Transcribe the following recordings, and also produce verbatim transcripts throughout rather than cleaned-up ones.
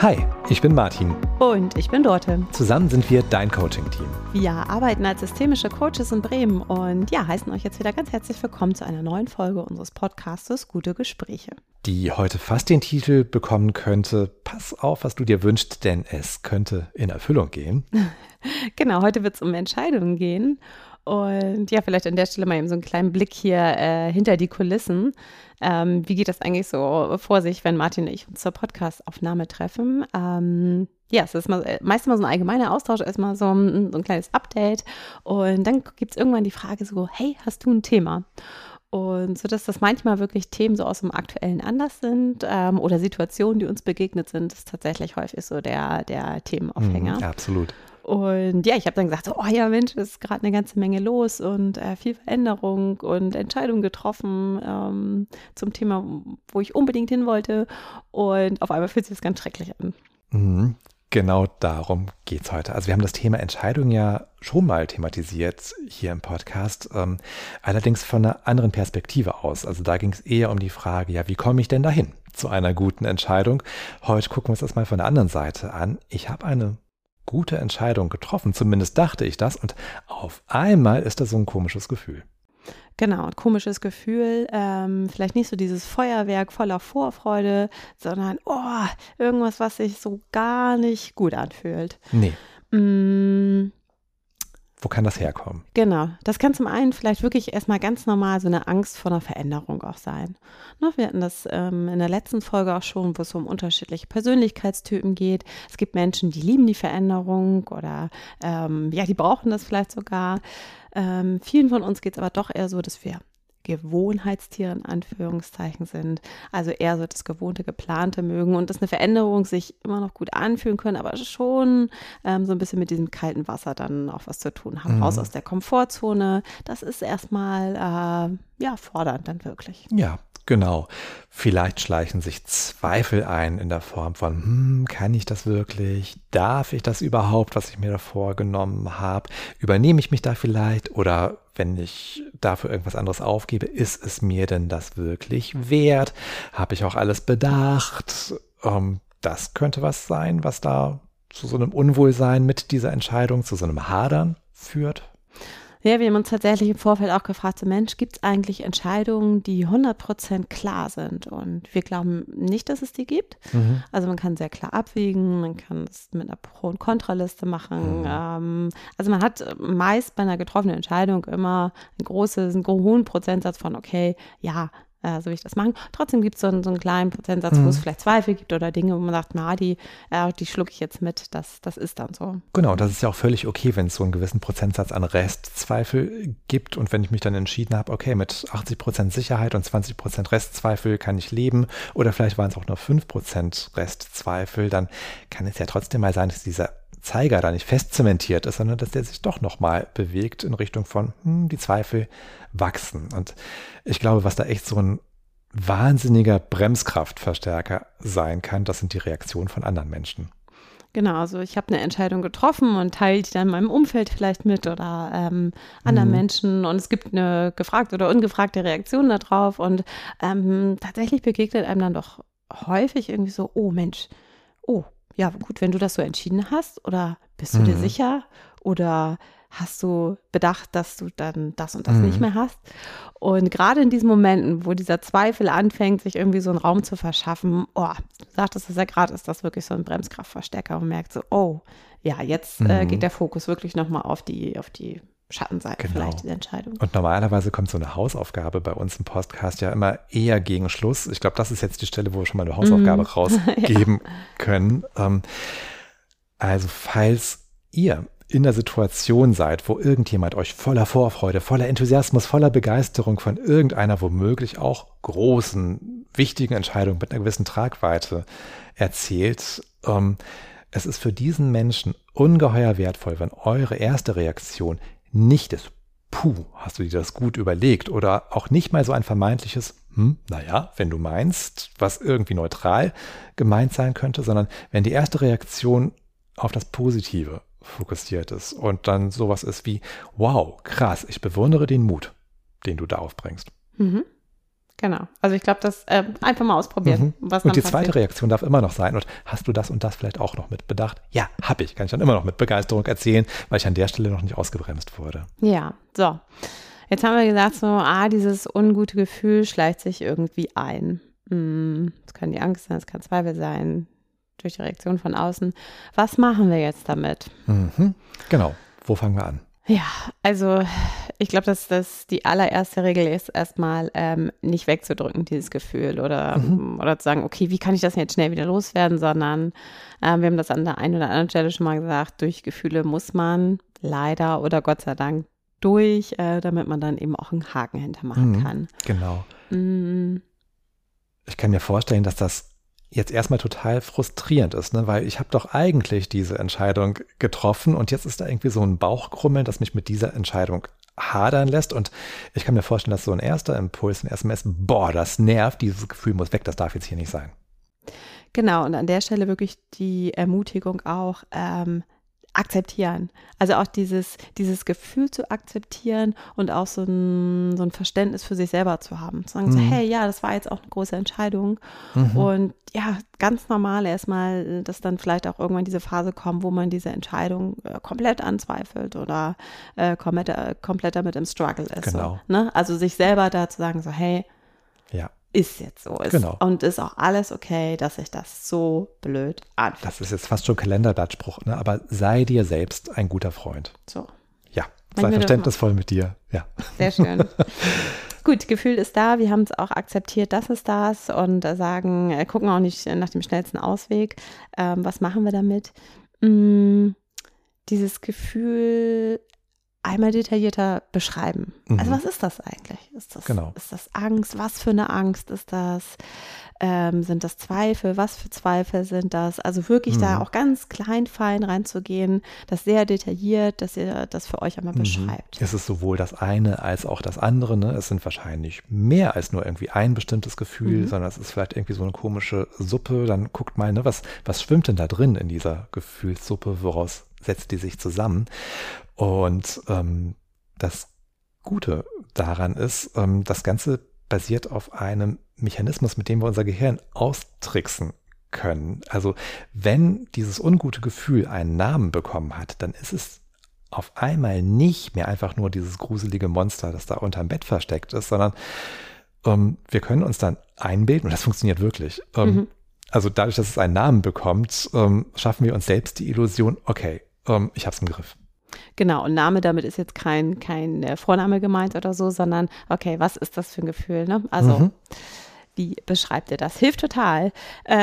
Hi, ich bin Martin. Und ich bin Dorte. Zusammen sind wir dein Coaching-Team. Wir arbeiten als systemische Coaches in Bremen und ja, heißen euch jetzt wieder ganz herzlich willkommen zu einer neuen Folge unseres Podcastes Gute Gespräche. Die heute fast den Titel bekommen könnte, pass auf, was du dir wünschst, denn es könnte in Erfüllung gehen. Genau, heute wird es um Entscheidungen gehen. Und ja, vielleicht an der Stelle mal eben so einen kleinen Blick hier äh, hinter die Kulissen. Ähm, wie geht das eigentlich so vor sich, wenn Martin und ich uns zur Podcast-Aufnahme treffen? Ähm, ja, es ist mal, meistens mal so ein allgemeiner Austausch, erstmal so ein, so ein kleines Update. Und dann gibt es irgendwann die Frage so, hey, hast du ein Thema? Und so, dass das manchmal wirklich Themen so aus dem aktuellen Anlass sind ähm, oder Situationen, die uns begegnet sind, ist tatsächlich häufig so der, der Themenaufhänger. Mm, absolut. Und ja, ich habe dann gesagt, so, oh ja Mensch, es ist gerade eine ganze Menge los und äh, viel Veränderung und Entscheidungen getroffen ähm, zum Thema, wo ich unbedingt hin wollte. Und auf einmal fühlt sich das ganz schrecklich an. Mm, genau darum geht es heute. Also wir haben das Thema Entscheidung ja schon mal thematisiert hier im Podcast, ähm, allerdings von einer anderen Perspektive aus. Also da ging es eher um die Frage, ja, wie komme ich denn dahin zu einer guten Entscheidung? Heute gucken wir uns das mal von der anderen Seite an. Ich habe eine gute Entscheidung getroffen, zumindest dachte ich das, und auf einmal ist das so ein komisches Gefühl. Genau, ein komisches Gefühl, ähm, vielleicht nicht so dieses Feuerwerk voller Vorfreude, sondern oh, irgendwas, was sich so gar nicht gut anfühlt. Nee. Mm. Wo kann das herkommen? Genau, das kann zum einen vielleicht wirklich erstmal ganz normal so eine Angst vor einer Veränderung auch sein. Ne, wir hatten das ähm, in der letzten Folge auch schon, wo es um unterschiedliche Persönlichkeitstypen geht. Es gibt Menschen, die lieben die Veränderung oder ähm, ja, die brauchen das vielleicht sogar. Ähm, vielen von uns geht es aber doch eher so, dass wir Gewohnheitstiere in Anführungszeichen sind, also eher so das Gewohnte, Geplante mögen und dass eine Veränderung sich immer noch gut anfühlen können, aber schon ähm, so ein bisschen mit diesem kalten Wasser dann auch was zu tun haben. Mhm. Raus aus der Komfortzone, das ist erstmal äh, ja fordernd dann wirklich. Ja, genau. Vielleicht schleichen sich Zweifel ein in der Form von, hm, kann ich das wirklich? Darf ich das überhaupt, was ich mir da vorgenommen habe? Übernehme ich mich da vielleicht? Oder wenn ich dafür irgendwas anderes aufgebe, ist es mir denn das wirklich wert? Habe ich auch alles bedacht? Ähm, das könnte was sein, was da zu so einem Unwohlsein mit dieser Entscheidung, zu so einem Hadern führt. Ja, wir haben uns tatsächlich im Vorfeld auch gefragt, so Mensch, gibt es eigentlich Entscheidungen, die hundert Prozent klar sind? Und wir glauben nicht, dass es die gibt. Mhm. Also man kann sehr klar abwägen, man kann es mit einer Pro- und Kontraliste machen. Mhm. Ähm, also man hat meist bei einer getroffenen Entscheidung immer einen großen, einen hohen Prozentsatz von, okay, ja, äh, so will ich das machen. Trotzdem gibt es so, einen, so einen kleinen Prozentsatz, mhm. wo es vielleicht Zweifel gibt oder Dinge, wo man sagt, na, die, äh, die schlucke ich jetzt mit, das, das ist dann so. Genau, das ist ja auch völlig okay, wenn es so einen gewissen Prozentsatz an Restzweifel gibt und wenn ich mich dann entschieden habe, okay, mit achtzig Prozent Sicherheit und zwanzig Prozent Restzweifel kann ich leben oder vielleicht waren es auch nur fünf Prozent Restzweifel, dann kann es ja trotzdem mal sein, dass dieser Zeiger da nicht fest zementiert ist, sondern dass der sich doch nochmal bewegt in Richtung von, hm, die Zweifel wachsen. Und ich glaube, was da echt so ein wahnsinniger Bremskraftverstärker sein kann, das sind die Reaktionen von anderen Menschen. Genau, also ich habe eine Entscheidung getroffen und teile die dann meinem Umfeld vielleicht mit oder ähm, anderen mhm. Menschen und es gibt eine gefragte oder ungefragte Reaktion darauf und ähm, tatsächlich begegnet einem dann doch häufig irgendwie so, oh Mensch, oh, ja gut, wenn du das so entschieden hast oder bist du mhm. dir sicher oder hast du bedacht, dass du dann das und das mhm. nicht mehr hast? Und gerade in diesen Momenten, wo dieser Zweifel anfängt, sich irgendwie so einen Raum zu verschaffen, oh, du sagtest es ja gerade, ist das wirklich so ein Bremskraftverstärker und merkt so, oh, ja, jetzt mhm. äh, geht der Fokus wirklich nochmal auf die, auf die Schattenseite genau. vielleicht dieser Entscheidung. Und normalerweise kommt so eine Hausaufgabe bei uns im Podcast ja immer eher gegen Schluss. Ich glaube, das ist jetzt die Stelle, wo wir schon mal eine Hausaufgabe mm. rausgeben ja. können. Ähm, also falls ihr in der Situation seid, wo irgendjemand euch voller Vorfreude, voller Enthusiasmus, voller Begeisterung von irgendeiner womöglich auch großen, wichtigen Entscheidung mit einer gewissen Tragweite erzählt, ähm, es ist für diesen Menschen ungeheuer wertvoll, wenn eure erste Reaktion nicht ist, puh, hast du dir das gut überlegt oder auch nicht mal so ein vermeintliches, hm, naja, wenn du meinst, was irgendwie neutral gemeint sein könnte, sondern wenn die erste Reaktion auf das Positive fokussiert ist und dann sowas ist wie, wow, krass, ich bewundere den Mut, den du da aufbringst. Mhm. Genau. Also ich glaube, das äh, einfach mal ausprobieren. Mhm. Was und die passiert. zweite Reaktion darf immer noch sein, und hast du das und das vielleicht auch noch mit bedacht? Ja, habe ich. Kann ich dann immer noch mit Begeisterung erzählen, weil ich an der Stelle noch nicht ausgebremst wurde. Ja, so. Jetzt haben wir gesagt, so, ah, dieses ungute Gefühl schleicht sich irgendwie ein. Hm, das kann die Angst sein, das kann Zweifel sein, durch die Reaktion von außen. Was machen wir jetzt damit? Mhm. Genau. Wo fangen wir an? Ja, also ich glaube, dass das die allererste Regel ist, erstmal ähm, nicht wegzudrücken, dieses Gefühl oder, Mhm. oder zu sagen, okay, wie kann ich das jetzt schnell wieder loswerden, sondern äh, wir haben das an der einen oder anderen Stelle schon mal gesagt, durch Gefühle muss man leider oder Gott sei Dank durch, äh, damit man dann eben auch einen Haken hintermachen Mhm. kann. Genau. Mhm. Ich kann mir vorstellen, dass das jetzt erstmal total frustrierend ist, ne? Weil ich habe doch eigentlich diese Entscheidung getroffen und jetzt ist da irgendwie so ein Bauchkrummeln, das mich mit dieser Entscheidung hadern lässt, und ich kann mir vorstellen, dass so ein erster Impuls, ein S M S, boah, das nervt, dieses Gefühl muss weg, das darf jetzt hier nicht sein. Genau, und an der Stelle wirklich die Ermutigung auch, ähm, akzeptieren. Also auch dieses, dieses Gefühl zu akzeptieren und auch so ein, so ein Verständnis für sich selber zu haben. Zu sagen, Mhm. so, hey, ja, das war jetzt auch eine große Entscheidung. Mhm. Und ja, ganz normal erstmal, dass dann vielleicht auch irgendwann diese Phase kommt, wo man diese Entscheidung äh, komplett anzweifelt oder äh, komplett, äh, komplett damit im Struggle ist. Genau. So, ne? Also sich selber da zu sagen, so, hey, Ja, ist jetzt so. Ist, Genau. Und ist auch alles okay, dass sich das so blöd anfühlt. das ist jetzt fast schon Kalenderblattspruch, ne? Aber sei dir selbst ein guter Freund. So. Ja, Wenn sei wir das verständnisvoll mit dir. Ja. Sehr schön. Gut, Gefühl ist da. Wir haben es auch akzeptiert, dass es da ist und äh, sagen, äh, gucken auch nicht nach dem schnellsten Ausweg. Ähm, was machen wir damit? Mm, dieses Gefühl einmal detaillierter beschreiben. Mhm. Also was ist das eigentlich? Ist das, Genau. ist das Angst? Was für eine Angst ist das? Ähm, sind das Zweifel? Was für Zweifel sind das? Also wirklich Mhm. da auch ganz klein, fein reinzugehen, das sehr detailliert, dass ihr das für euch einmal Mhm. beschreibt. Es ist sowohl das eine als auch das andere, ne? Es sind wahrscheinlich mehr als nur irgendwie ein bestimmtes Gefühl, Mhm. sondern es ist vielleicht irgendwie so eine komische Suppe. Dann guckt mal, ne, was, was schwimmt denn da drin in dieser Gefühlssuppe? Woraus setzt die sich zusammen? Und ähm, das Gute daran ist, ähm, das Ganze basiert auf einem Mechanismus, mit dem wir unser Gehirn austricksen können. Also wenn dieses ungute Gefühl einen Namen bekommen hat, dann ist es auf einmal nicht mehr einfach nur dieses gruselige Monster, das da unterm Bett versteckt ist, sondern ähm, wir können uns dann einbilden, und das funktioniert wirklich. Ähm, Mhm. Also dadurch, dass es einen Namen bekommt, ähm, schaffen wir uns selbst die Illusion, okay, ähm, ich habe es im Griff. Genau, und Name damit ist jetzt kein, kein äh, Vorname gemeint oder so, sondern okay, was ist das für ein Gefühl? Ne? Also, Mhm. wie beschreibt ihr das? Hilft total,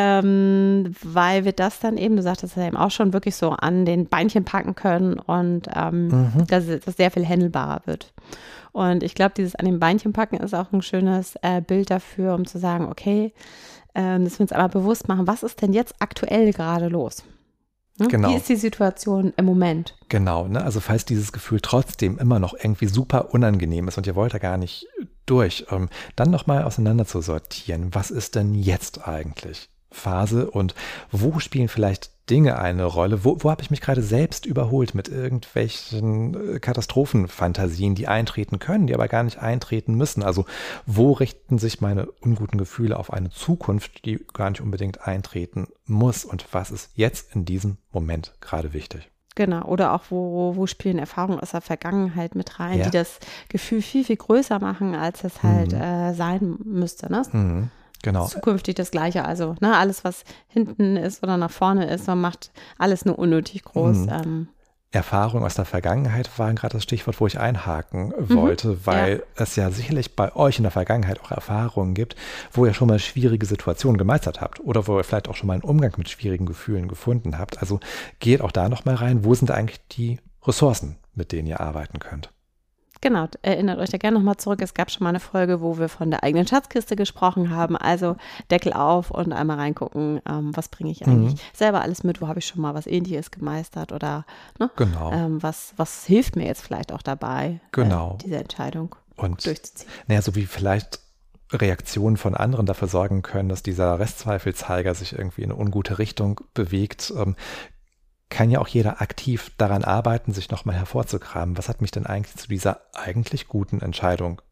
ähm, weil wir das dann eben, du sagtest ja eben auch schon, wirklich so an den Beinchen packen können und ähm, Mhm. dass das sehr viel handelbarer wird. Und ich glaube, dieses an den Beinchen packen ist auch ein schönes äh, Bild dafür, um zu sagen, okay, ähm, dass wir uns einmal bewusst machen, was ist denn jetzt aktuell gerade los? Ne? Genau. Wie ist die Situation im Moment? Genau, ne? Also falls dieses Gefühl trotzdem immer noch irgendwie super unangenehm ist und ihr wollt da gar nicht durch, ähm, dann nochmal auseinander zu sortieren. Was ist denn jetzt eigentlich Phase und wo spielen vielleicht Dinge eine Rolle? Wo, wo habe ich mich gerade selbst überholt mit irgendwelchen äh, Katastrophenfantasien, die eintreten können, die aber gar nicht eintreten müssen? Also wo richten sich meine unguten Gefühle auf eine Zukunft, die gar nicht unbedingt eintreten muss? Und was ist jetzt in diesem Moment gerade wichtig? Genau, oder auch wo, wo spielen Erfahrungen aus der Vergangenheit mit rein, Ja. die das Gefühl viel, viel größer machen, als es halt Mhm. äh, sein müsste. Ne? Mhm. Genau. Zukünftig das Gleiche, also ne, alles, was hinten ist oder nach vorne ist, man macht alles nur unnötig groß. Mhm. Ähm, Erfahrung aus der Vergangenheit war gerade das Stichwort, wo ich einhaken Mhm. wollte, weil es ja sicherlich bei euch in der Vergangenheit auch Erfahrungen gibt, wo ihr schon mal schwierige Situationen gemeistert habt oder wo ihr vielleicht auch schon mal einen Umgang mit schwierigen Gefühlen gefunden habt. Also geht auch da nochmal rein, wo sind eigentlich die Ressourcen, mit denen ihr arbeiten könnt? Genau, erinnert euch da gerne nochmal zurück. Es gab schon mal eine Folge, wo wir von der eigenen Schatzkiste gesprochen haben. Also Deckel auf und einmal reingucken, ähm, was bringe ich eigentlich Mhm. selber alles mit, wo habe ich schon mal was Ähnliches gemeistert oder ne, Genau. ähm, was, was hilft mir jetzt vielleicht auch dabei, Genau. äh, diese Entscheidung Und durchzuziehen. naja, so wie vielleicht Reaktionen von anderen dafür sorgen können, dass dieser Restzweifelzeiger sich irgendwie in eine ungute Richtung bewegt, ähm, kann ja auch jeder aktiv daran arbeiten, sich nochmal hervorzukramen. Was hat mich denn eigentlich zu dieser eigentlich guten Entscheidung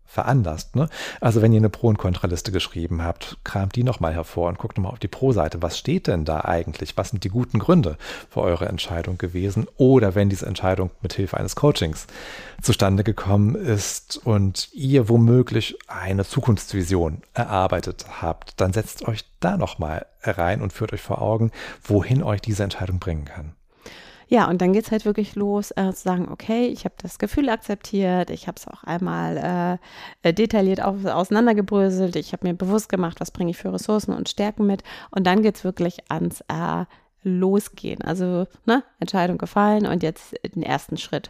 veranlasst. Ne? Also wenn ihr eine Pro- und Kontraliste geschrieben habt, kramt die nochmal hervor und guckt nochmal auf die Pro-Seite. Was steht denn da eigentlich? Was sind die guten Gründe für eure Entscheidung gewesen? Oder wenn diese Entscheidung mit Hilfe eines Coachings zustande gekommen ist und ihr womöglich eine Zukunftsvision erarbeitet habt, dann setzt euch da nochmal rein und führt euch vor Augen, wohin euch diese Entscheidung bringen kann. Ja, und dann geht es halt wirklich los, äh, zu sagen, okay, ich habe das Gefühl akzeptiert, ich habe es auch einmal äh, detailliert auf, auseinandergebröselt, ich habe mir bewusst gemacht, was bringe ich für Ressourcen und Stärken mit, und dann geht es wirklich ans äh, Losgehen. Also ne, Entscheidung gefallen und jetzt den ersten Schritt.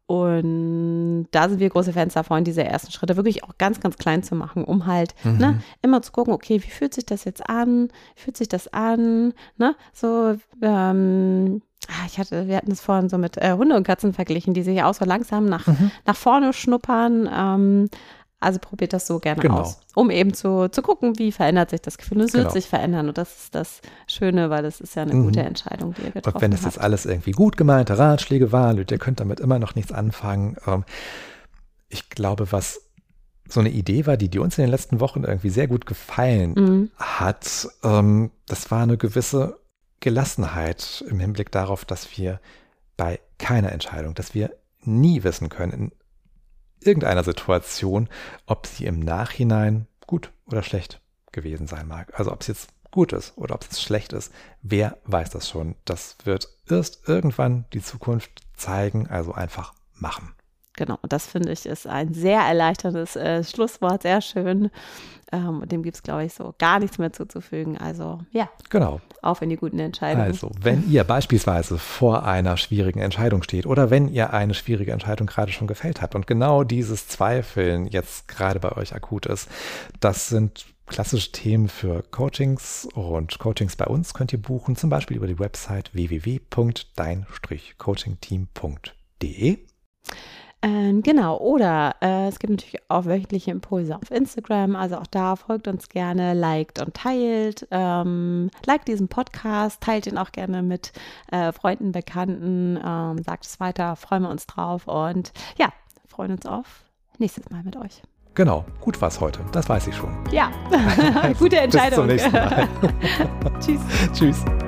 Und da sind wir große Fans davon, diese ersten Schritte wirklich auch ganz, ganz klein zu machen, um halt mhm. ne, immer zu gucken, okay, wie fühlt sich das jetzt an? Wie fühlt sich das an? Ne? So, ähm, ich hatte, wir hatten es vorhin so mit äh, Hunde und Katzen verglichen, die sich auch so langsam nach, mhm. nach vorne schnuppern. Ähm, also probiert das so gerne genau. aus, um eben zu, zu gucken, wie verändert sich das Gefühl. Und es genau. wird sich verändern, und das ist das Schöne, weil das ist ja eine mhm. gute Entscheidung, die ihr getroffen habt. Und wenn es jetzt alles irgendwie gut gemeinte Ratschläge waren und ihr könnt damit immer noch nichts anfangen, ähm, ich glaube, was so eine Idee war, die, die uns in den letzten Wochen irgendwie sehr gut gefallen mhm. hat, ähm, das war eine gewisse Gelassenheit im Hinblick darauf, dass wir bei keiner Entscheidung, dass wir nie wissen können, in irgendeiner Situation, ob sie im Nachhinein gut oder schlecht gewesen sein mag. Also ob es jetzt gut ist oder ob es schlecht ist, wer weiß das schon. Das wird erst irgendwann die Zukunft zeigen, also einfach machen. Genau, und das finde ich ist ein sehr erleichterndes äh, Schlusswort, sehr schön. Ähm, und dem gibt es, glaube ich, so gar nichts mehr zuzufügen. Also ja, genau. Auf in die guten Entscheidungen. Also wenn ihr beispielsweise vor einer schwierigen Entscheidung steht oder wenn ihr eine schwierige Entscheidung gerade schon gefällt habt und genau dieses Zweifeln jetzt gerade bei euch akut ist, das sind klassische Themen für Coachings, und Coachings bei uns könnt ihr buchen, zum Beispiel über die Website w w w punkt dein coaching team punkt d e. Ähm, genau, oder äh, es gibt natürlich auch wöchentliche Impulse auf Instagram, also auch da folgt uns gerne, liked und teilt, ähm, liked diesen Podcast, teilt ihn auch gerne mit äh, Freunden, Bekannten, ähm, sagt es weiter, freuen wir uns drauf, und ja, freuen uns auf nächstes Mal mit euch. Genau, gut war's heute, das weiß ich schon. Ja, gute Entscheidung. Bis zum nächsten Mal. Tschüss. Tschüss.